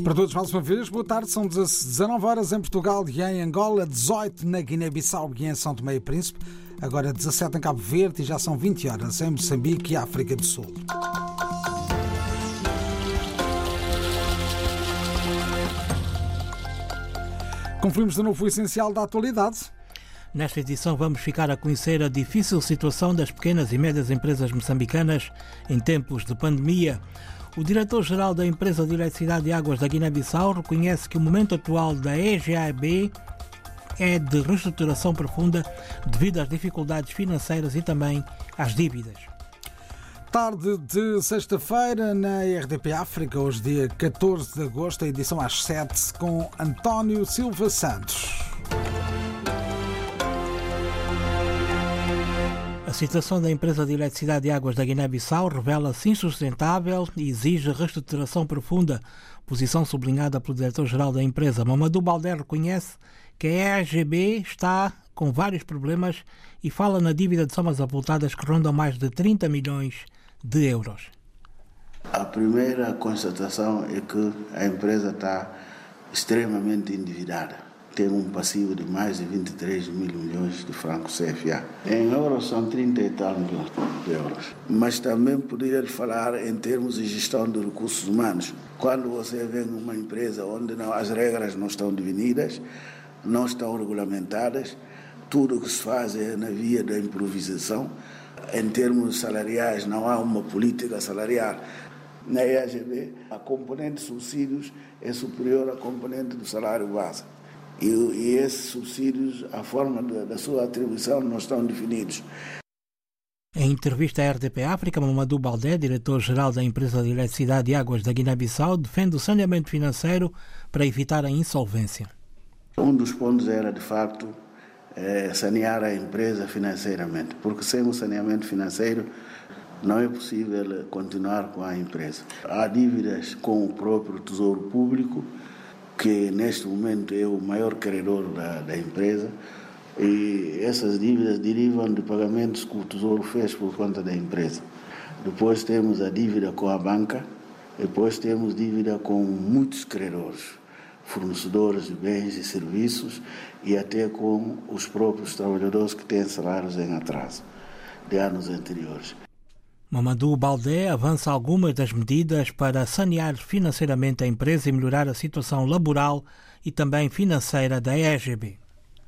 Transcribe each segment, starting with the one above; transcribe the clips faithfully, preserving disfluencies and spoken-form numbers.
Para todos, mais uma vez, boa tarde. São dezanove horas em Portugal e em Angola, dezoito na Guiné-Bissau e em São Tomé e Príncipe, agora dezassete em Cabo Verde e já são vinte horas em Moçambique e África do Sul. Conferimos de novo o essencial da atualidade. Nesta edição vamos ficar a conhecer a difícil situação das pequenas e médias empresas moçambicanas em tempos de pandemia. O diretor-geral da Empresa de Eletricidade e Águas da Guiné-Bissau reconhece que o momento atual da E G A B é de reestruturação profunda devido às dificuldades financeiras e também às dívidas. Tarde de sexta-feira na R D P África, hoje dia catorze de agosto, a edição às sete, com António Silva Santos. A situação da Empresa de Eletricidade e Águas da Guiné-Bissau revela-se insustentável e exige reestruturação profunda, posição sublinhada pelo diretor-geral da empresa. Mamadou Baldé reconhece que a E G B está com vários problemas e fala na dívida de somas avultadas que rondam mais de trinta milhões de euros. A primeira constatação é que a empresa está extremamente endividada. Tem um passivo de mais de vinte e três mil milhões de francos C F A. Em euros são trinta e tal milhões de euros. Mas também poderia falar em termos de gestão de recursos humanos. Quando você vê uma empresa onde não, as regras não estão definidas, não estão regulamentadas, tudo o que se faz é na via da improvisação. Em termos salariais, não há uma política salarial. Na E A G B, a componente de subsídios é superior à componente do salário base. E, e esses subsídios, a forma da, da sua atribuição não estão definidos. Em entrevista à R D P África, Mamadou Baldé, diretor-geral da Empresa de Eletricidade e Águas da Guiné-Bissau, defende o saneamento financeiro para evitar a insolvência. Um dos pontos era, de facto, é, sanear a empresa financeiramente, porque sem o saneamento financeiro não é possível continuar com a empresa. Há dívidas com o próprio Tesouro Público, que neste momento é o maior credor da, da empresa, e essas dívidas derivam de pagamentos que o Tesouro fez por conta da empresa. Depois temos a dívida com a banca, depois temos dívida com muitos credores, fornecedores de bens e serviços e até com os próprios trabalhadores que têm salários em atraso de anos anteriores. Mamadou Baldé avança algumas das medidas para sanear financeiramente a empresa e melhorar a situação laboral e também financeira da E G B.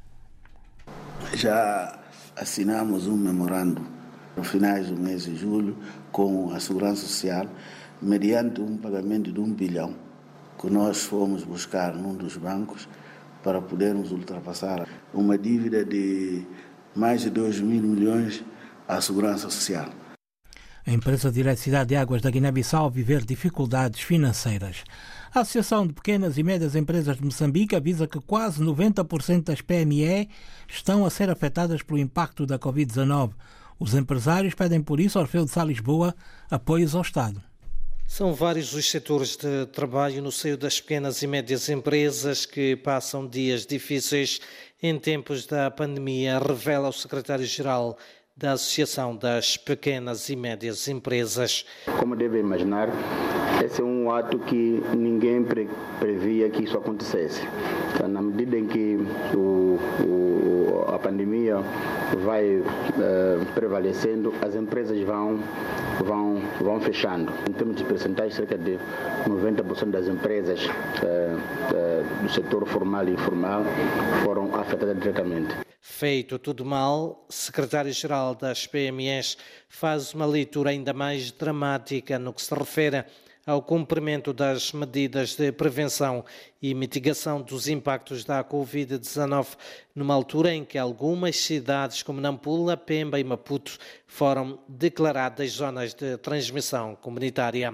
Já assinamos um memorando no finais do mês de julho com a Segurança Social, mediante um pagamento de um bilhão que nós fomos buscar num dos bancos para podermos ultrapassar uma dívida de mais de dois mil milhões à Segurança Social. A Empresa de Eletricidade e Águas da Guiné-Bissau viver dificuldades financeiras. A Associação de Pequenas e Médias Empresas de Moçambique avisa que quase noventa por cento das P M E estão a ser afetadas pelo impacto da covid dezanove. Os empresários pedem por isso ao Orfeu de Sá Lisboa apoios ao Estado. São vários os setores de trabalho no seio das pequenas e médias empresas que passam dias difíceis em tempos da pandemia, revela o secretário-geral da Associação das Pequenas e Médias Empresas. Como devem imaginar, esse é um ato que ninguém pre- previa que isso acontecesse. Então, na medida em que o, o, a pandemia vai uh, prevalecendo, as empresas vão, vão, vão fechando. Em termos de percentagem, cerca de noventa por cento das empresas uh, uh, do setor formal e informal foram afetadas diretamente. Feito tudo mal, o secretário-geral das P M Es faz uma leitura ainda mais dramática no que se refere ao cumprimento das medidas de prevenção e mitigação dos impactos da covid dezanove, numa altura em que algumas cidades como Nampula, Pemba e Maputo foram declaradas zonas de transmissão comunitária.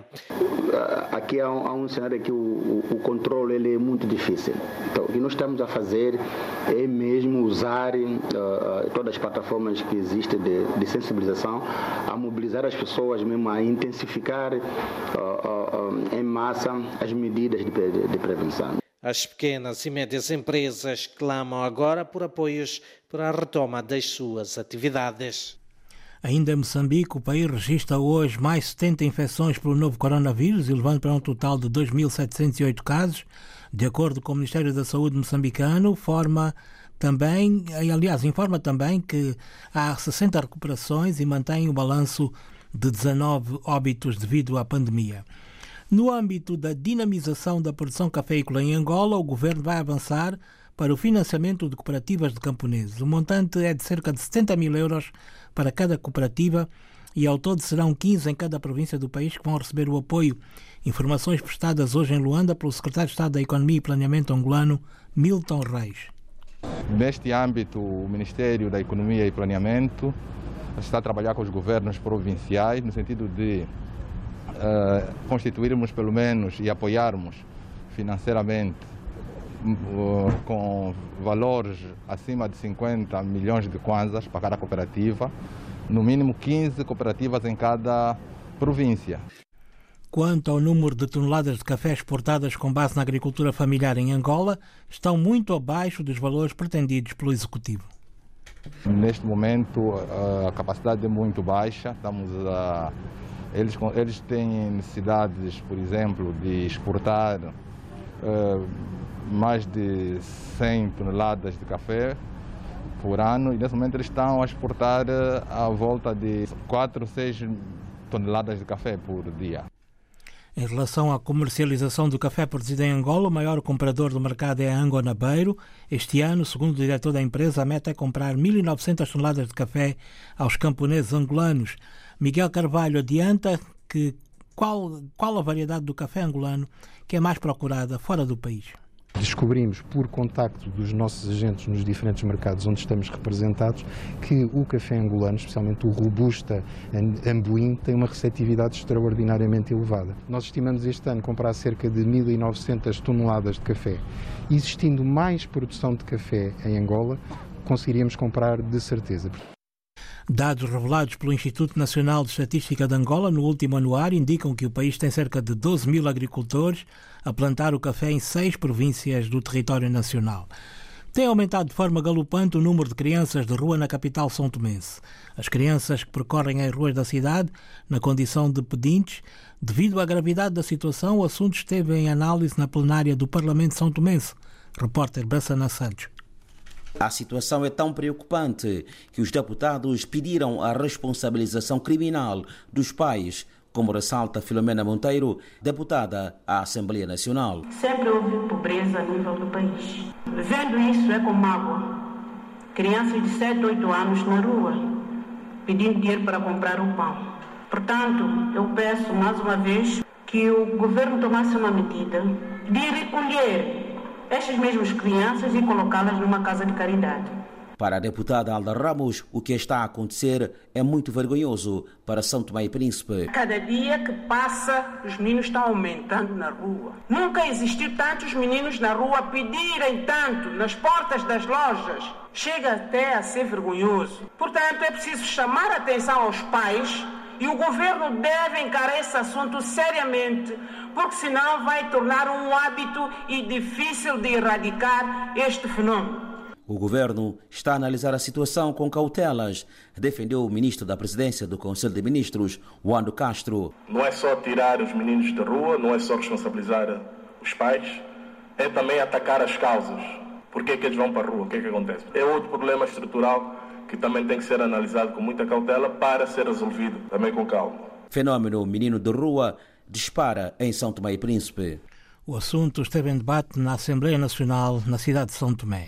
Aqui há um, há um cenário que o, o, o controle ele é muito difícil. Então, o que nós estamos a fazer é mesmo usar uh, todas as plataformas que existem de, de sensibilização, a mobilizar as pessoas mesmo, a intensificar uh, uh, uh, em massa as medidas de, de, de prevenção. As pequenas e médias empresas clamam agora por apoios para a retoma das suas atividades. Ainda em Moçambique, o país registra hoje mais setenta infecções pelo novo coronavírus, elevando para um total de dois mil setecentos e oito casos. De acordo com o Ministério da Saúde moçambicano, forma também, aliás, informa também que há sessenta recuperações e mantém o balanço de dezanove óbitos devido à pandemia. No âmbito da dinamização da produção cafeícola em Angola, o governo vai avançar para o financiamento de cooperativas de camponeses. O montante é de cerca de setenta mil euros para cada cooperativa e ao todo serão quinze em cada província do país que vão receber o apoio. Informações prestadas hoje em Luanda pelo secretário de Estado da Economia e Planeamento angolano, Milton Reis. Neste âmbito, o Ministério da Economia e Planeamento está a trabalhar com os governos provinciais no sentido de uh, constituirmos pelo menos e apoiarmos financeiramente com valores acima de cinquenta milhões de kwanzas para cada cooperativa, no mínimo quinze cooperativas em cada província. Quanto ao número de toneladas de café exportadas com base na agricultura familiar em Angola, estão muito abaixo dos valores pretendidos pelo Executivo. Neste momento a capacidade é muito baixa, estamos a, eles, eles têm necessidades, por exemplo, de exportar uh, mais de cem toneladas de café por ano e nesse momento eles estão a exportar à volta de quatro, seis toneladas de café por dia. Em relação à comercialização do café produzido em Angola, o maior comprador do mercado é a Angonabeiro. Este ano, segundo o diretor da empresa, a meta é comprar mil e novecentas toneladas de café aos camponeses angolanos. Miguel Carvalho adianta que qual, qual a variedade do café angolano que é mais procurada fora do país. Descobrimos, por contacto dos nossos agentes nos diferentes mercados onde estamos representados, que o café angolano, especialmente o Robusta Ambuim, tem uma receptividade extraordinariamente elevada. Nós estimamos este ano comprar cerca de mil e novecentas toneladas de café. Existindo mais produção de café em Angola, conseguiríamos comprar de certeza. Dados revelados pelo Instituto Nacional de Estatística de Angola no último anuário indicam que o país tem cerca de doze mil agricultores a plantar o café em seis províncias do território nacional. Tem aumentado de forma galopante o número de crianças de rua na capital são-tomense. As crianças que percorrem as ruas da cidade na condição de pedintes, devido à gravidade da situação, o assunto esteve em análise na plenária do Parlamento são-tomense. Repórter Brassana Santos. A situação é tão preocupante que os deputados pediram a responsabilização criminal dos pais, como ressalta Filomena Monteiro, deputada à Assembleia Nacional. Sempre houve pobreza a nível do país. Vendo isso é com mágoa. Crianças de sete, oito anos na rua, pedindo dinheiro para comprar o pão. Portanto, eu peço mais uma vez que o governo tomasse uma medida de recolher estas mesmas crianças e colocá-las numa casa de caridade. Para a deputada Alda Ramos, o que está a acontecer é muito vergonhoso para São Tomé e Príncipe. Cada dia que passa, os meninos estão aumentando na rua. Nunca existiu tantos meninos na rua a pedirem tanto nas portas das lojas. Chega até a ser vergonhoso. Portanto, é preciso chamar a atenção aos pais e o governo deve encarar esse assunto seriamente, porque senão vai tornar um hábito e difícil de erradicar este fenômeno. O governo está a analisar a situação com cautelas, defendeu o ministro da Presidência do Conselho de Ministros, Wando Castro. Não é só tirar os meninos da rua, não é só responsabilizar os pais, é também atacar as causas. Por que é que eles vão para a rua? O que é que acontece? É outro problema estrutural que também tem que ser analisado com muita cautela para ser resolvido também com calma. Fenômeno menino de rua dispara em São Tomé e Príncipe. O assunto esteve em debate na Assembleia Nacional na cidade de São Tomé.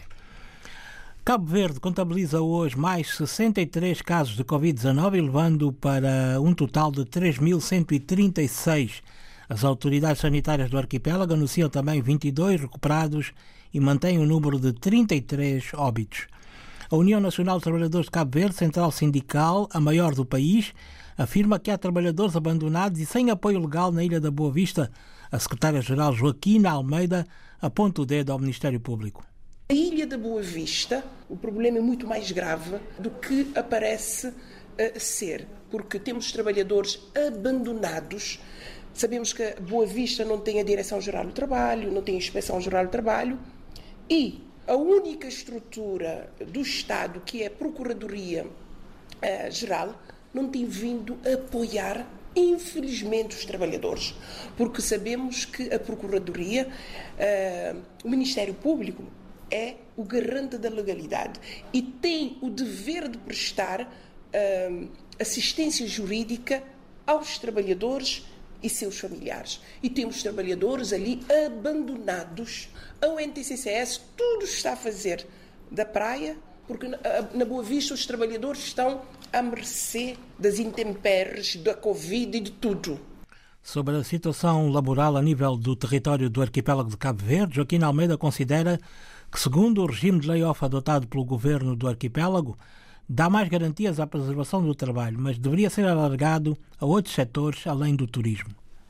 Cabo Verde contabiliza hoje mais sessenta e três casos de covid dezanove, elevando para um total de três mil cento e trinta e seis. As autoridades sanitárias do arquipélago anunciam também vinte e dois recuperados e mantêm o número de trinta e três óbitos. A União Nacional de Trabalhadores de Cabo Verde, central sindical, a maior do país, afirma que há trabalhadores abandonados e sem apoio legal na Ilha da Boa Vista. A secretária-geral Joaquina Almeida aponta o dedo ao Ministério Público. A Ilha da Boa Vista, o problema é muito mais grave do que aparece uh, ser, porque temos trabalhadores abandonados. Sabemos que a Boa Vista não tem a Direção-Geral do Trabalho, não tem a Inspeção-Geral do Trabalho e a única estrutura do Estado, que é a Procuradoria uh, Geral, não tem vindo a apoiar, infelizmente, os trabalhadores, porque sabemos que a Procuradoria, uh, o Ministério Público, é o garante da legalidade e tem o dever de prestar uh, assistência jurídica aos trabalhadores e seus familiares. E temos trabalhadores ali abandonados. A U N T C C S tudo está a fazer da praia, porque na Boa Vista os trabalhadores estão à mercê das intempéries, da Covid e de tudo. Sobre a situação laboral a nível do território do arquipélago de Cabo Verde, Joaquim Almeida considera que, segundo o regime de layoff adotado pelo governo do arquipélago, dá mais garantias à preservação do trabalho, mas deveria ser alargado a outros setores além do turismo.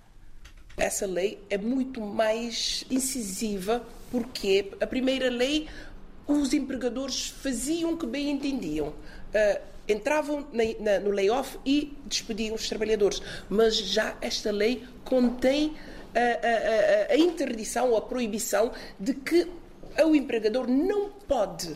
Essa lei é muito mais incisiva porque a primeira lei os empregadores faziam o que bem entendiam. Uh, entravam na, na, no layoff e despediam os trabalhadores. Mas já esta lei contém a, a, a, a interdição ou a proibição de que o empregador não pode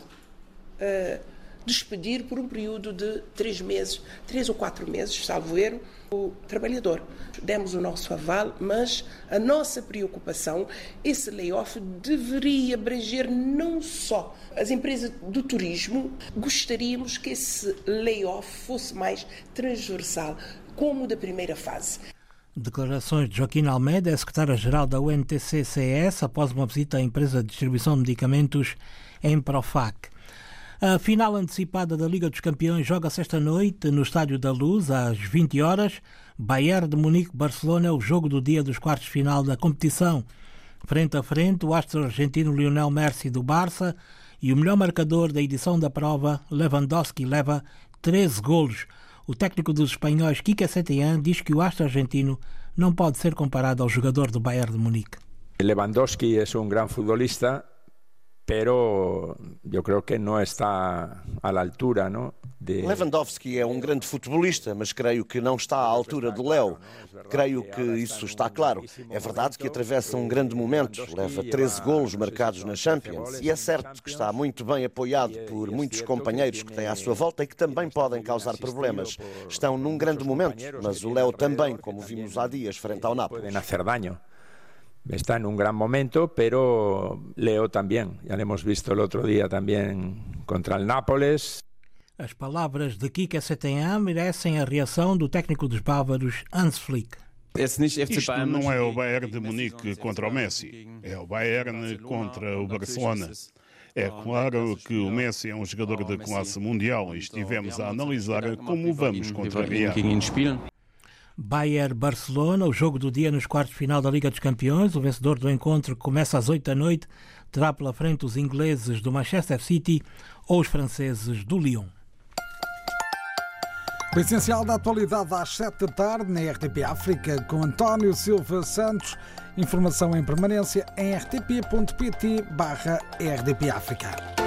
uh, despedir por um período de três meses, três ou quatro meses, salvo erro, o trabalhador. Demos o nosso aval, mas a nossa preocupação, esse layoff deveria abranger não só as empresas do turismo, gostaríamos que esse layoff fosse mais transversal, como da primeira fase. Declarações de Joaquim Almeida, secretário-geral da U N T C C S, após uma visita à empresa de distribuição de medicamentos em Profac. A final antecipada da Liga dos Campeões joga-se esta noite no Estádio da Luz, às vinte horas. Bayern de Munique-Barcelona é o jogo do dia dos quartos de final da competição. Frente a frente, o astro argentino Lionel Messi do Barça e o melhor marcador da edição da prova, Lewandowski, leva treze golos. O técnico dos espanhóis, Quique Setién, diz que o astro argentino não pode ser comparado ao jogador do Bayern de Munique. Lewandowski é um grande futebolista, pero eu creo que não está à altura, não? De... Lewandowski é um grande futebolista, mas creio que não está à altura do Léo. Creio que isso está claro. É verdade que atravessa um grande momento, leva treze golos marcados na Champions, e é certo que está muito bem apoiado por muitos companheiros que têm à sua volta e que também podem causar problemas. Estão num grande momento, mas o Léo também, como vimos há dias, frente ao Nápoles. Está en un gran momento, pero Leo también. Ya lo hemos visto el otro día también contra el Nápoles. As palavras de Quique Setién merecem a reação do técnico dos bávaros, Hans Flick. Isto não é o Bayern de Munique contra o Messi, é o Bayern contra o Barcelona. É claro que o Messi é um jogador de classe mundial e estivemos a analisar como vamos contrariar. Bayern-Barcelona, o jogo do dia nos quartos de final da Liga dos Campeões. O vencedor do encontro, que começa às oito da noite, terá pela frente os ingleses do Manchester City ou os franceses do Lyon. O essencial da atualidade às sete da tarde na R T P África com António Silva Santos. Informação em permanência em r t p ponto p t barra r d p África.